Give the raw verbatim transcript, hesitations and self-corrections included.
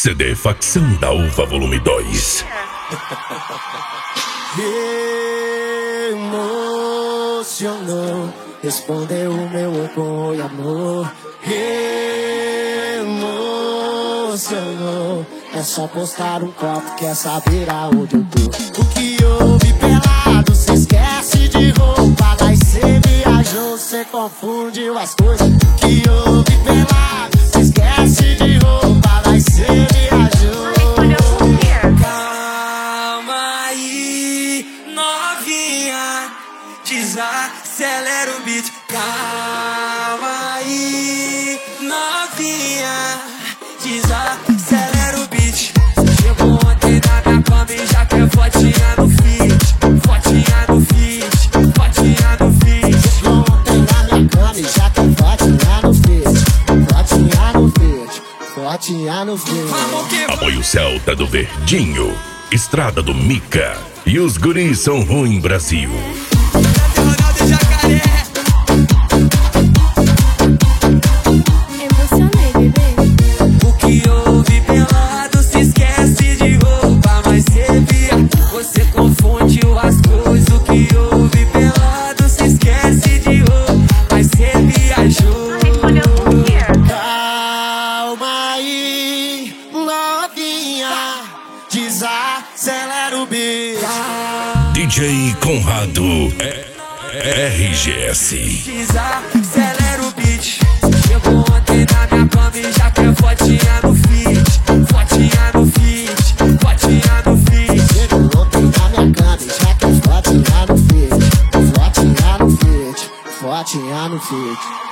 C D Facção da Uva Volume dois. Emocionou, respondeu o meu apoio, amor. Emocionou, é só postar um copo, quer saber aonde eu tô. O que houve pelado, cê esquece de roupa. Daí cê viajou, cê confundiu as coisas. O que houve pelado, cê esquece de roupa. Daí cê viajou. Calma aí, novinha, desacelera o beat. Calma aí, novinha, desacelera o beat. Chegou ontem na minha cama e já quer fotinha no feed. Fotinha no feed, fotinha no feed. Chegou ontem na minha cama e já quer fotinha no feed. Fotinha no feed, fotinha no feed. Apoio Celta do Verdinho, Estrada do Mica e os guris são ruim Brasil. Emocionei, bebê. O que houve pelado, se esquece de roupa. Mas cê via, você confundiu as coisas. O que houve pelado, se esquece de roupa. Mas cê viajou. Calma aí, novinha, desacelera o beat. D J Conrado é R G S. Desacelera o beat. Chegou ontem na minha cama e já quer fotinha no feed. Fotinha no feed, fotinha no feed. Chegou ontem na minha cama e já quer fotinha no feed. Fotinha no feed, fotinha no feed.